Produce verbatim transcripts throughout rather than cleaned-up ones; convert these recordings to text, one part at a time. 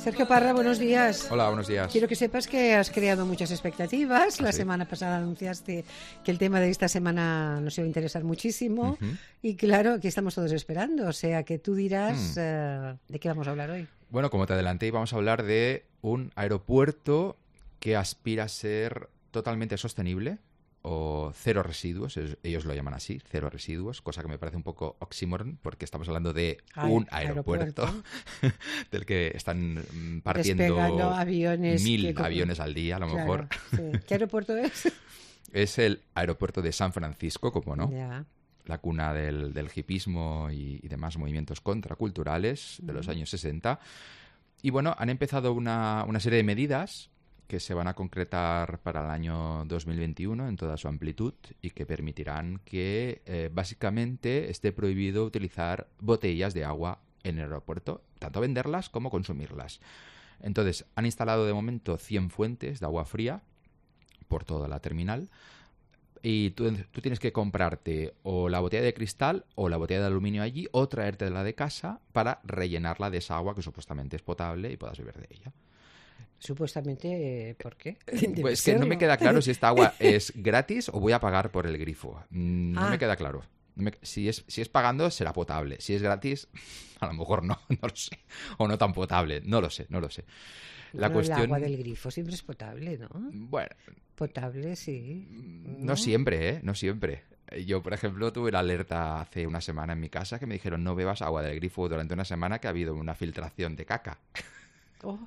Sergio Parra, buenos días. Hola, buenos días. Quiero que sepas que has creado muchas expectativas. ¿Ah, La sí? semana pasada anunciaste que el tema de esta semana nos iba a interesar muchísimo. Uh-huh. Y claro, aquí estamos todos esperando. O sea, que tú dirás Mm. uh, de qué vamos a hablar hoy. Bueno, como te adelanté, vamos a hablar de un aeropuerto que aspira a ser totalmente sostenible o cero residuos, ellos, ellos lo llaman así, cero residuos, cosa que me parece un poco oxímoron, porque estamos hablando de Ay, un aeropuerto, aeropuerto. del que están mm, partiendo Despegando aviones mil que- aviones al día, a lo Claro, mejor. sí. ¿Qué aeropuerto es? Es el aeropuerto de San Francisco, como no, Ya. la cuna del, del hipismo y, y demás movimientos contraculturales de los años sesenta. Y bueno, han empezado una, una serie de medidas que se van a concretar para el año dos mil veintiuno en toda su amplitud y que permitirán que eh, básicamente esté prohibido utilizar botellas de agua en el aeropuerto, tanto venderlas como consumirlas. Entonces, han instalado de momento cien fuentes de agua fría por toda la terminal. Y tú, tú tienes que comprarte o la botella de cristal o la botella de aluminio allí o traértela de casa para rellenarla de esa agua que supuestamente es potable y puedas beber de ella. Supuestamente, eh, ¿por qué? Pues que no me queda claro si esta agua es gratis o voy a pagar por el grifo. Mm, No Ah. me queda claro. No me- si, es, si es pagando, será potable. Si es gratis, a lo mejor no, no lo sé. O no tan potable, no lo sé, no lo sé. La Bueno, cuestión... El agua del grifo siempre es potable, ¿no? Bueno, Potable, sí. no siempre, ¿eh? No siempre. Yo, por ejemplo, tuve la alerta hace una semana en mi casa que me dijeron no bebas agua del grifo durante una semana que ha habido una filtración de caca. Oh.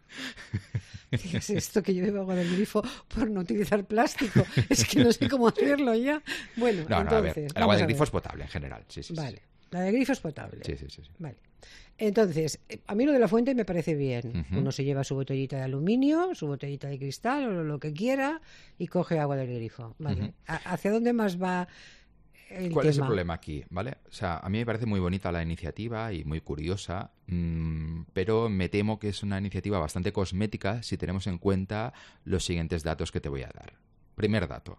¿Qué es esto que yo bebo agua del grifo por no utilizar plástico? Es que no sé cómo hacerlo ya. Bueno, No, no, a ver. entonces... El agua vamos del a grifo ver. es potable en general. Sí, sí, sí. Vale, la del grifo es potable. Sí, sí, sí, sí. Vale. Entonces, eh, a mí lo de la fuente me parece bien. Ujú. Uno se lleva su botellita de aluminio, su botellita de cristal o lo que quiera y coge agua del grifo. Vale. Ujú. ¿A- ¿Hacia dónde más va el ¿Cuál es el tema? problema aquí? ¿Vale? O sea, a mí me parece muy bonita la iniciativa y muy curiosa, mmm, pero me temo que es una iniciativa bastante cosmética si tenemos en cuenta los siguientes datos que te voy a dar. Primer dato.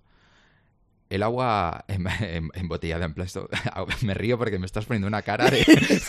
El agua em- em- embotellada en plástico... Me río porque me estás poniendo una cara de...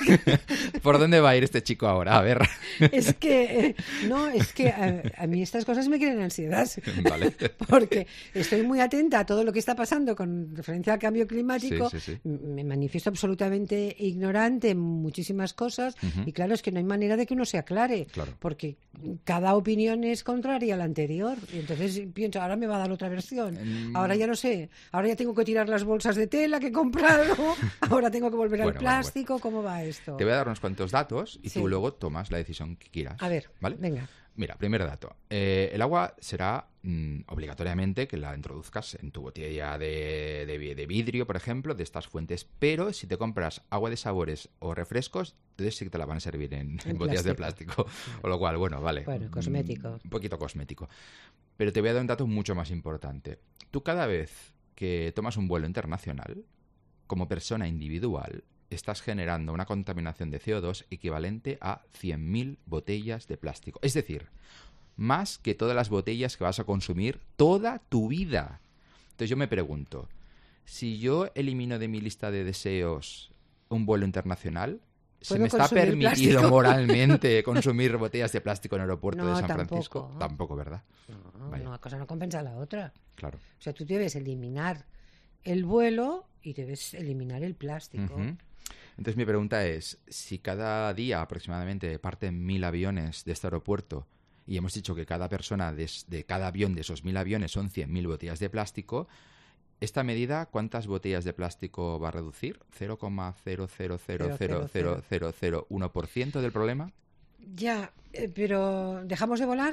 ¿Por dónde va a ir este chico ahora? A ver. Es que, eh, no, es que a, a mí estas cosas me crean ansiedad. Vale. Porque estoy muy atenta a todo lo que está pasando con referencia al cambio climático. Sí, sí, sí. M- Me manifiesto absolutamente ignorante en muchísimas cosas. Ujú. Y claro, es que no hay manera de que uno se aclare. Claro. Porque cada opinión es contraria a la anterior. Y entonces pienso, ahora me va a dar otra versión. Mm. Ahora ya no sé. Ahora ya tengo que tirar las bolsas de tela que he comprado. Ahora tengo que volver al Bueno, bueno, bueno. plástico. ¿Cómo va esto? Te voy a dar unos cuantos datos y Sí. tú luego tomas la decisión que quieras. A ver, ¿vale? venga. Mira, primer dato. Eh, el agua será mm, obligatoriamente que la introduzcas en tu botella de, de vi- de vidrio, por ejemplo, de estas fuentes. Pero si te compras agua de sabores o refrescos, entonces sí que te la van a servir en, en botellas de plástico. Con lo cual, bueno, vale. Bueno, mm, cosmético. Un poquito cosmético. Pero te voy a dar un dato mucho más importante. Tú cada vez que tomas un vuelo internacional, como persona individual, estás generando una contaminación de C O dos equivalente a cien mil botellas de plástico. Es decir, más que todas las botellas que vas a consumir toda tu vida. Entonces yo me pregunto, si yo elimino de mi lista de deseos un vuelo internacional, ¿se ¿Puedo me está consumir permitido plástico? moralmente consumir botellas de plástico en el aeropuerto No, de San tampoco. Francisco? Tampoco, ¿verdad? No, Vaya. una cosa no compensa a la otra. Claro. O sea, tú debes eliminar el vuelo y debes eliminar el plástico. Ujú. Entonces mi pregunta es, si cada día aproximadamente parten mil aviones de este aeropuerto y hemos dicho que cada persona de, es- de cada avión de esos mil aviones son cien mil botellas de plástico, ¿esta medida cuántas botellas de plástico va a reducir? ¿cero coma cero cero cero cero cero cero cero uno por ciento del problema? Ya, eh, pero ¿dejamos de volar?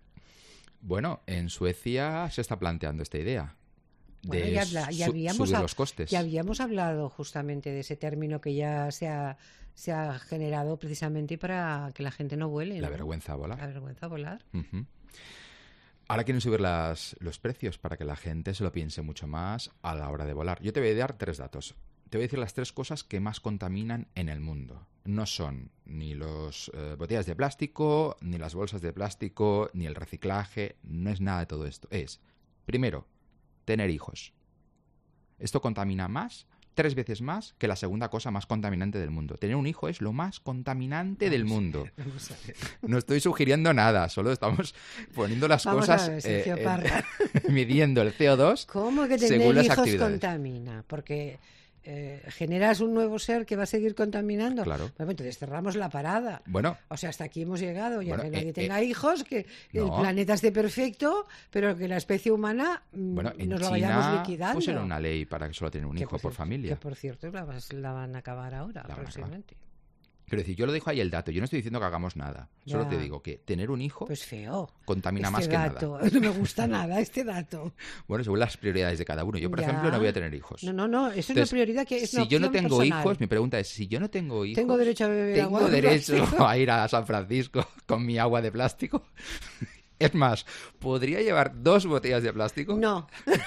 Bueno, en Suecia se está planteando esta idea. Bueno, De ya, habla- ya su- habíamos subir hab- los costes. ya habíamos hablado justamente de ese término que ya se ha, se ha generado precisamente para que la gente no vuele. La ¿no? vergüenza a volar. La vergüenza a volar. Ujú. Ahora quieren subir las, los precios para que la gente se lo piense mucho más a la hora de volar. Yo te voy a dar tres datos. Te voy a decir las tres cosas que más contaminan en el mundo. No son ni las botellas de plástico, ni las bolsas de plástico, ni el reciclaje. No es nada de todo esto. Es, primero, tener hijos. Esto contamina más tres veces más que la segunda cosa más contaminante del mundo. Tener un hijo es lo más contaminante Vamos del a mundo. ver, vamos a ver. No estoy sugiriendo nada, solo estamos poniendo las Vamos cosas a ver, Sergio eh, Parra. en- midiendo el C O dos ¿Cómo que según tener las hijos actividades. contamina? Porque eh, generas un nuevo ser que va a seguir contaminando. Claro. Bueno, entonces cerramos la parada. Bueno, O sea, hasta aquí hemos llegado, ya Bueno, que nadie eh, tenga eh, hijos, que el no. planeta esté perfecto, pero que la especie humana mm, bueno, en nos la vayamos China liquidando. pusieron una ley para que solo tenga un Que, hijo por cierto- familia. Que por cierto la, vas- la van a acabar ahora, La van a próximamente. Quiero decir, yo lo dejo ahí el dato. Yo no estoy diciendo que hagamos nada. Solo Ya. te digo que tener un hijo Pues feo. contamina este más que dato. nada. No me gusta nada este dato. Bueno, según las prioridades de cada uno. Yo, por Ya. ejemplo, no voy a tener hijos. No, no, no, eso es Entonces, una prioridad que es una si yo no opción tengo personal. hijos, mi pregunta es, si yo no tengo hijos, ¿Tengo derecho a beber ¿tengo agua de derecho plástico? a ir a San Francisco con mi agua de plástico? Es más, ¿podría llevar dos botellas de plástico? No,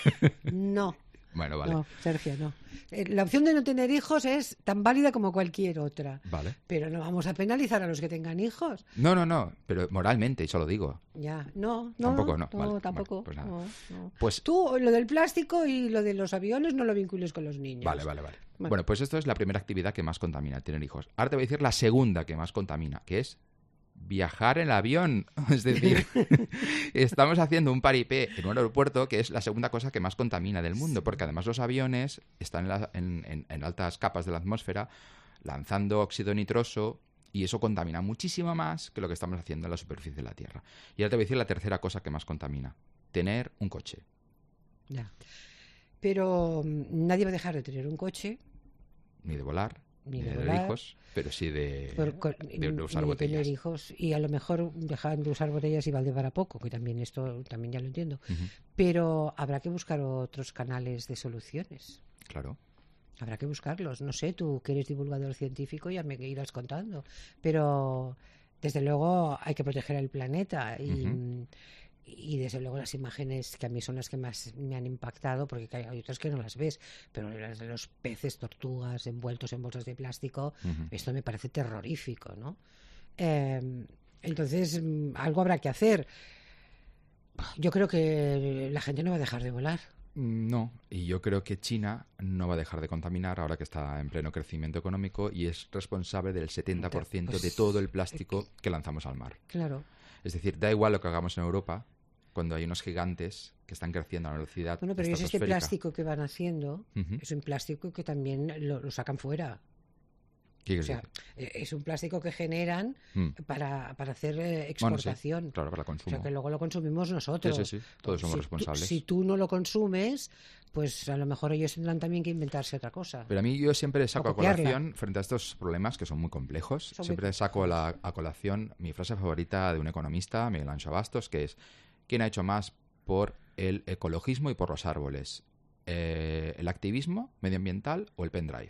no, Bueno, vale. no, Sergio, no. Eh, La opción de no tener hijos es tan válida como cualquier otra. Vale. Pero no vamos a penalizar a los que tengan hijos. No, no, no, pero moralmente, eso lo digo. Ya, no, no. Tampoco, no. no, Vale, tampoco. vale, pues nada. no, no. Pues Tú, lo del plástico y lo de los aviones no lo vincules con los niños. Vale, vale, vale. Bueno. Bueno, pues esto es la primera actividad que más contamina, tener hijos. Ahora te voy a decir la segunda que más contamina, que es viajar en avión. Es decir, estamos haciendo un paripé en un aeropuerto que es la segunda cosa que más contamina del mundo, porque además los aviones están en, la- en- en- en altas capas de la atmósfera lanzando óxido nitroso y eso contamina muchísimo más que lo que estamos haciendo en la superficie de la Tierra. Y ahora te voy a decir la tercera cosa que más contamina, tener un coche. Ya. Pero mm, nadie va a dejar de tener un coche, Ni de volar, Ni ni, de de volar. tener hijos, pero sí de, por- con- de- de ni usar de botellas. tener hijos, y a lo mejor dejar de usar botellas y vale para poco, que también esto también ya lo entiendo. Ujú, Pero habrá que buscar otros canales de soluciones. claro. Habrá que buscarlos. No sé, tú que eres divulgador científico ya me irás contando. Pero desde luego hay que proteger el planeta y, Ujú. y desde luego las imágenes que a mí son las que más me han impactado, porque hay hay otras que no las ves, pero las de los peces, tortugas envueltos en bolsas de plástico, Ujú. esto me parece terrorífico, ¿no? Eh, entonces, mm, algo habrá que hacer. Yo creo que la gente no va a dejar de volar. No, y yo creo que China no va a dejar de contaminar ahora que está en pleno crecimiento económico y es responsable del setenta por ciento de Pues, todo el plástico que lanzamos al mar. Claro. Es decir, da igual lo que hagamos en Europa cuando hay unos gigantes que están creciendo a una velocidad Bueno, pero es este estratosférica. plástico que van haciendo, Ujú. es un plástico que también lo, lo sacan fuera. ¿Qué O quieres sea, decir? eh, es un plástico que generan Mm. para, para hacer eh, Bueno, sí, exportación. claro, para el O consumo. sea, que luego lo consumimos nosotros. Sí, sí, sí, todos somos Si tú- responsables. si tú no lo consumes, pues a lo mejor ellos tendrán también que inventarse otra cosa. Pero a mí yo siempre saco a copiarla. colación, frente a estos problemas que son muy complejos, Son muy siempre saco la, a colación mi frase favorita de un economista, Miguel Ancho Bastos, que es ¿quién ha hecho más por el ecologismo y por los árboles? Eh, ¿El activismo medioambiental o el pendrive?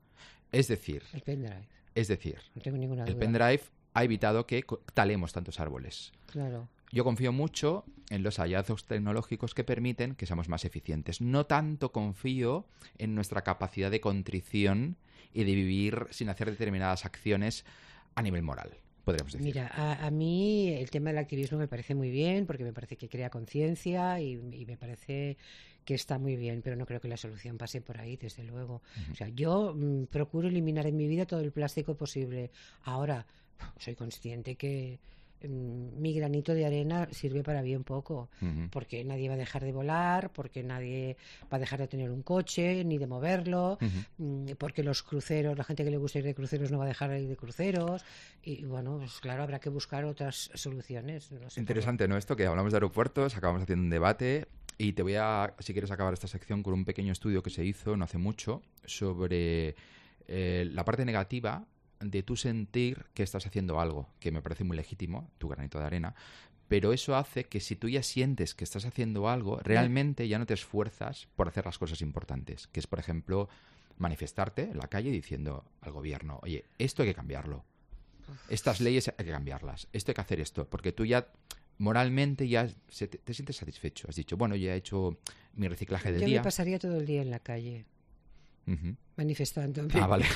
Es decir, El pendrive, es decir, no tengo ninguna el duda. pendrive ha evitado que co- talemos tantos árboles. Claro. Yo confío mucho en los hallazgos tecnológicos que permiten que seamos más eficientes. No tanto confío en nuestra capacidad de contrición y de vivir sin hacer determinadas acciones a nivel moral, podríamos decir. Mira, a, a mí el tema del activismo me parece muy bien, porque me parece que crea conciencia y, y me parece que está muy bien, pero no creo que la solución pase por ahí, desde luego. Ujú. O sea, yo mm, procuro eliminar en mi vida todo el plástico posible. Ahora, soy consciente que mm, mi granito de arena sirve para bien poco, Ujú. porque nadie va a dejar de volar, porque nadie va a dejar de tener un coche, ni de moverlo, Ujú. mm, porque los cruceros, la gente que le gusta ir de cruceros no va a dejar de ir de cruceros, y bueno, pues claro, habrá que buscar otras soluciones. No sé cómo. Interesante, ¿no? Esto que hablamos de aeropuertos, acabamos haciendo un debate y te voy a, si quieres acabar esta sección con un pequeño estudio que se hizo no hace mucho sobre eh, la parte negativa de tú sentir que estás haciendo algo, que me parece muy legítimo, tu granito de arena, pero eso hace que si tú ya sientes que estás haciendo algo, realmente ya no te esfuerzas por hacer las cosas importantes, que es, por ejemplo, manifestarte en la calle diciendo al gobierno, oye, esto hay que cambiarlo, estas leyes hay que cambiarlas, esto hay que hacer esto, porque tú ya moralmente ya se te, te sientes satisfecho, has dicho, bueno, ya he hecho mi reciclaje del Yo día. me pasaría todo el día en la calle Ujú. manifestándome. Ah, vale.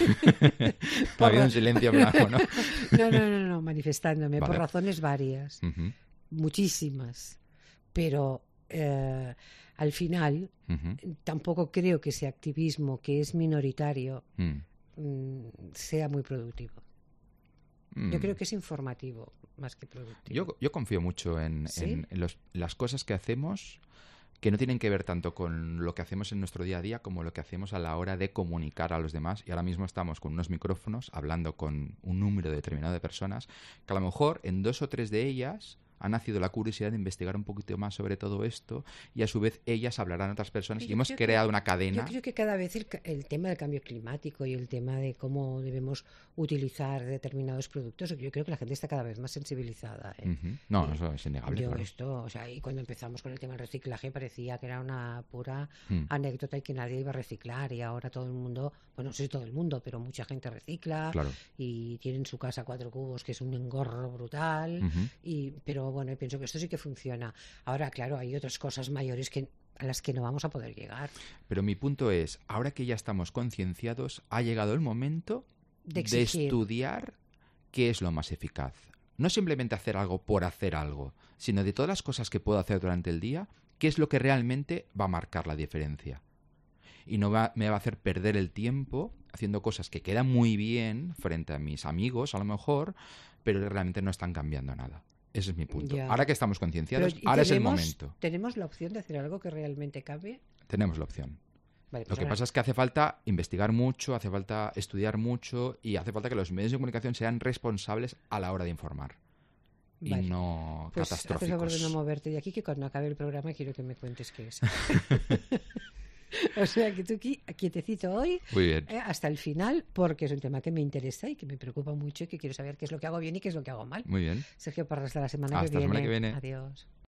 Ha Por habido ra- un silencio blanco, ¿no? No, no, no, no, manifestándome Vale. por razones varias, Ujú. muchísimas, pero eh, al final, Ujú. tampoco creo que ese activismo que es minoritario Mm. mm, sea muy productivo. Mm. Yo creo que es informativo más que productivo. Yo, yo confío mucho en, ¿Sí? en- en los- las cosas que hacemos que no tienen que ver tanto con lo que hacemos en nuestro día a día como lo que hacemos a la hora de comunicar a los demás. Y ahora mismo estamos con unos micrófonos hablando con un número determinado de personas que a lo mejor en dos o tres de ellas ha nacido la curiosidad de investigar un poquito más sobre todo esto y a su vez ellas hablarán a otras personas Yo y hemos creo que- creado una Yo cadena. creo que cada vez el, ca- el tema del cambio climático y el tema de cómo debemos utilizar determinados productos, yo creo que la gente está cada vez más sensibilizada. ¿eh? Ujú. No, Y eso es innegable. yo Claro. esto, o sea, y cuando empezamos con el tema del reciclaje parecía que era una pura Mm. anécdota y que nadie iba a reciclar y ahora todo el mundo, bueno, no sé si todo el mundo, pero mucha gente recicla Claro. y tiene en su casa cuatro cubos, que es un engorro brutal. Ujú. Y, pero bueno, yo pienso que esto sí que funciona. Ahora, claro, hay otras cosas mayores que a las que no vamos a poder llegar. Pero mi punto es, ahora que ya estamos concienciados, ha llegado el momento De de exigir. estudiar qué es lo más eficaz. No simplemente hacer algo por hacer algo, sino de todas las cosas que puedo hacer durante el día, qué es lo que realmente va a marcar la diferencia. Y no va, me va a hacer perder el tiempo haciendo cosas que quedan muy bien frente a mis amigos, a lo mejor, pero que realmente no están cambiando nada. Ese es mi punto. Ya. Ahora que estamos Pero, concienciados, ¿y ahora es el tenemos- momento. ¿Tenemos la opción de hacer algo que realmente cambie? Tenemos la opción. Vale, Lo pues que ahora- pasa es que hace falta investigar mucho, hace falta estudiar mucho y hace falta que los medios de comunicación sean responsables a la hora de informar Vale. y no Pues haz el favor de catastróficos. no moverte de aquí, que cuando acabe el programa quiero que me cuentes qué es. O sea, que tú aquí, quietecito hoy, Muy bien. eh, hasta el final, porque es un tema que me interesa y que me preocupa mucho y que quiero saber qué es lo que hago bien y qué es lo que hago mal. Muy bien. Sergio Parra, hasta la semana Hasta que la viene. semana que viene. Adiós.